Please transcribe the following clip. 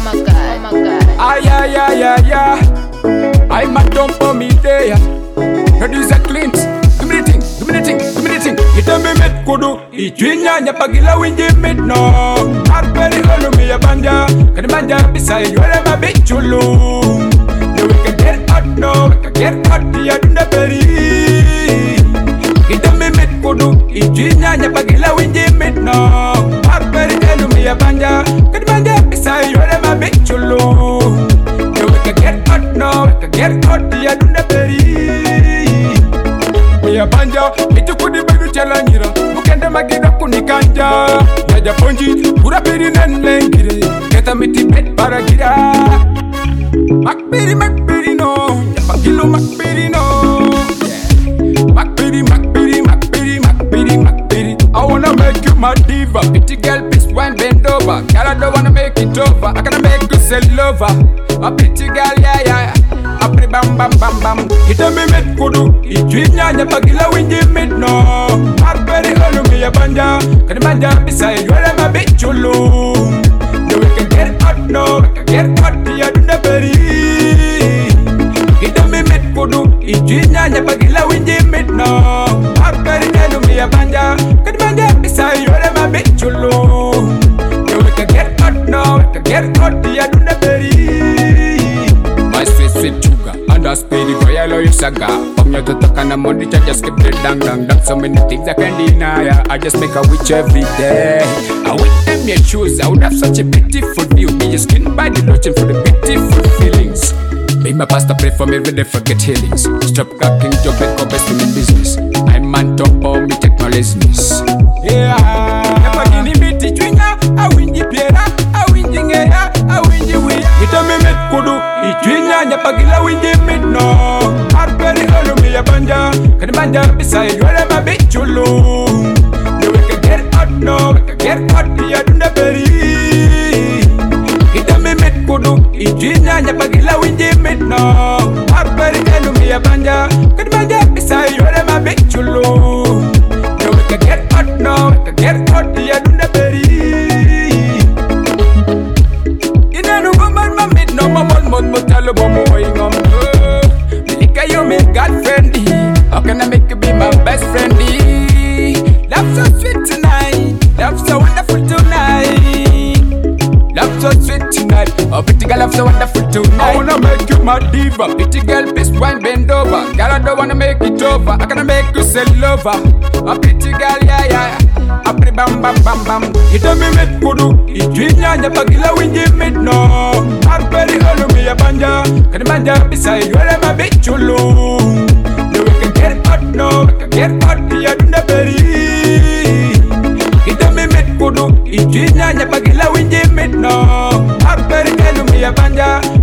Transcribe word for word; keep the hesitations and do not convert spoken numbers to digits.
my god, oh my god. Ay, ay, ay, ay, ay. I'm a dump for me there. Producer Clint, give me the thing, give me the thing, give me the thing. Ita me met kudu, ichwinya nyapagila winji mit no. Arperi olu mi ya banja, kani banja bisa yore ma bichulu. No we can get hot no, we can get hot ya dunda peri. Ita me met kudu, ichwinya nyapagila winji mit no. Arperi olu mi ya banja, kani banja bisa yore ma bichulu. No we can get hot no, we can get hot ya dunda peri. Ya banja, iti kudi bedu chalanyira Mukende magida kunikanja Yaja ponji, pura piri nenlengire Keta miti bet paragira Makpiri, makpiri no Yapagilo makpiri no yeah. Makpiri, makpiri, makpiri, makpiri, makpiri I wanna make you my diva Pretty girl, please wine, bend over Girl, I don't wanna make it over I gotta make you sell over A pretty girl, yeah, yeah Apri bam bam bam bam Ita mi met kudu Ichwinya nyapagila winji mit no Arperi olu mi ya banja Kani banja bisa yore ma bichulu No we can get hot no We can get hot ya dunda peri Ita mi met kudu Ichwinya nyapagila winji mit no Arperi olu mi ya banja Kani banja bisa yore ma bichulu No we can get hot no We can get hot ya dunda peri My sweet sweet sugar, and I speedy boy, I love you saga. From your to talk and I'm on the charge, just keep the dang dang dang. So many things I can't deny. I just make a witch every day. I with them your shoes, I would have such a beautiful view. Be your skin by the lotion for the beautiful feelings. Be my pastor, pray for me, really forget healings. Stop cracking job and go best in business. I'm man top of me, take my laziness. Yeah, never give me the twinger. I win the piera, I win the air, I win the way. Ita me met kudu. Ichwinya nyapagila winji mit no Arperi olu mi ya banja Kani banja bisa yore ma bichulu No we can get hot no We can get hot ya dunda peri Ita mi mit kudu Ichwinya nyapagila winji mit no Arperi olu mi ya banja Kani banja bisa yore ma bichulu No we can get hot no We can get hot ya dunda peri Mutalo bomo ingom Milika you me God friendly How can I make you be my best friendly Love so sweet tonight Love so wonderful tonight Love so sweet tonight Oh pretty girl love so wonderful tonight I wanna make you my diva Pretty girl please wine bend over Girl I don't wanna make it over I gonna make you sell over Oh pretty girl yeah yeah Apri bam bam bam bam Ita mi met kudu Ichwinya nyapagila winji mit no Arperi olu mi ya banja Kani banja bisa yore ma bichulu No we can get hot no We can get hot ya dunda peri Ita mi met kudu Ichwinya nyapagila winji mit no Arperi olu mi ya banja